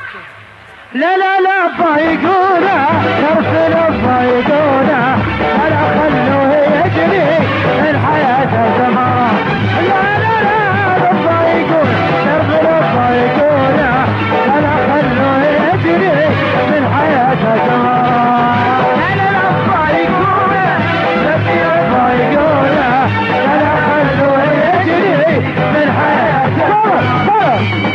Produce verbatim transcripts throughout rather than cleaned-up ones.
لا لا لا فايقونا ترسل فايقونا ولا خلوه يجري من حياته زمان. لا لا لا فايقون ترسل فايقونا ولا خلوه يجري من حياته زمان. لا لا لا فايقونا ترسل فايقونا ولا خلوه يجري من حياته زمان.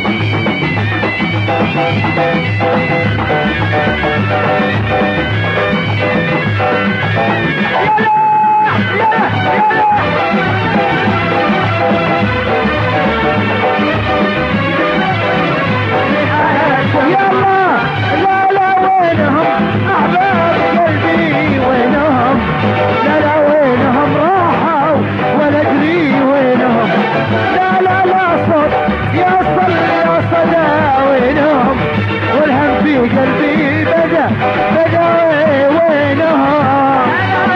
قلبي بدا بدا وينهم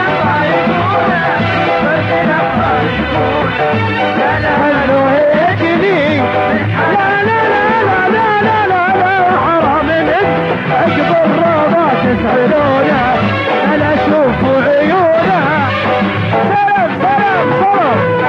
خلوه يجني. لا لا لا لا لا لا لا لا حرام منك اكبر رضا تسألونا انا اشوف عيونا. سلام سلام سلام.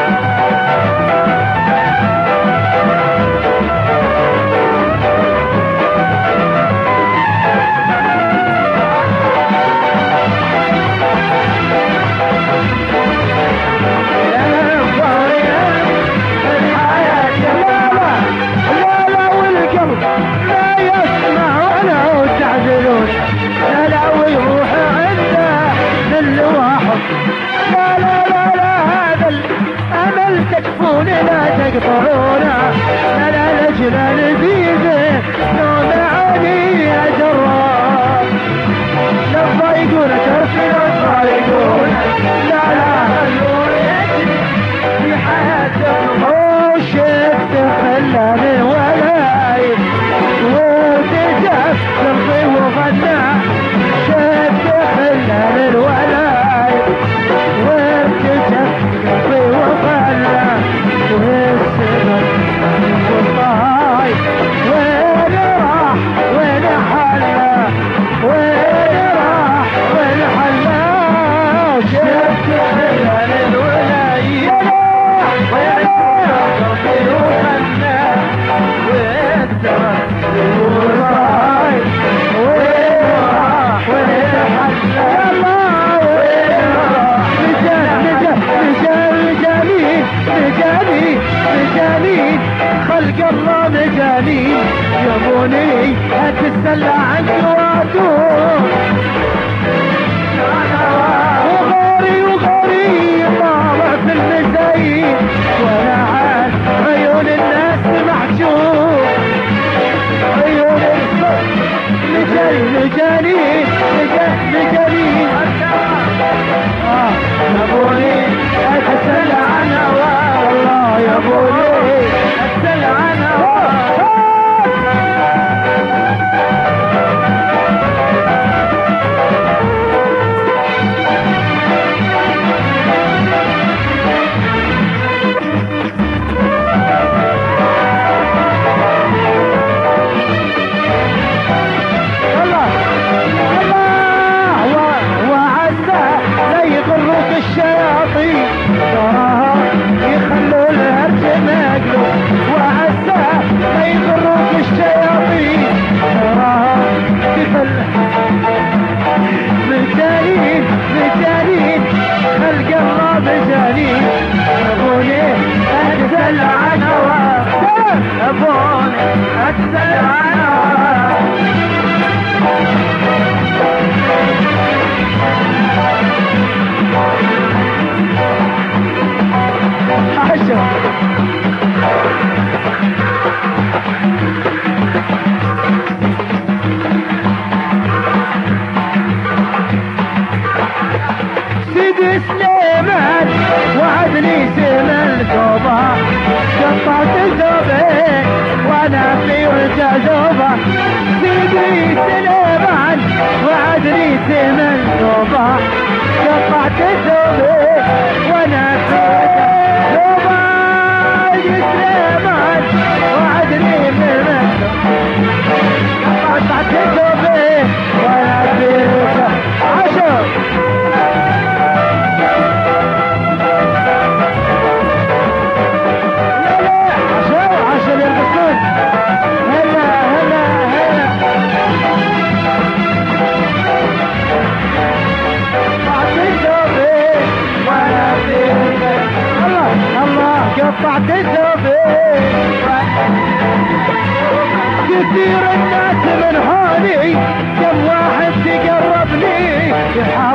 لا تقطعونا لا لا لجلال بيده نوم عادي يا جرار. لما يقول ترسل لما يقول لا لا خلوه يجري في حياته. اوه شفت خلاني ولايب وتجف ترضي وغنى. شفت خلاني الولايب وتجف ترضي وغنى. والسمر والطاي وين راح وين حلا وين راح وين حلا. شفت خلال الولاية وين راح وغنى والسمر والطاي وين راح وين حلا. يلا وين راح رجال رجال رجال رجالي رجالي خلق الله مجاني يبوني اتسلى عنك وادوم. وغوري وغوري طالع في المزايد وانا عاد عيون الناس محجوب. عيون الناس لجالي لجالي لجالي اه يبوني اتسلى عن هواه. والله يا ابوي اتسلى عن هواه. الشياطين تراها يخلوا الهرج مقلوب. وعسى ما يغروك الشياطين تراها تخل مجانين مجانين خلق الله مجانين. ابوني اتسل عن هواه ابوني اتسل عن هواه. سيدي سليمان وعدني سلم الكوبا قطعت ثوبي وانا في وجه ذوبه. سيدي سليمان وعدني سلم الكوبا قطعت ثوبي وانا في وجه ذوبه. سيدي سليمان وعدني سلم الكوبا قطعت ثوبي كثير الناس من حولي كم واحد تقربني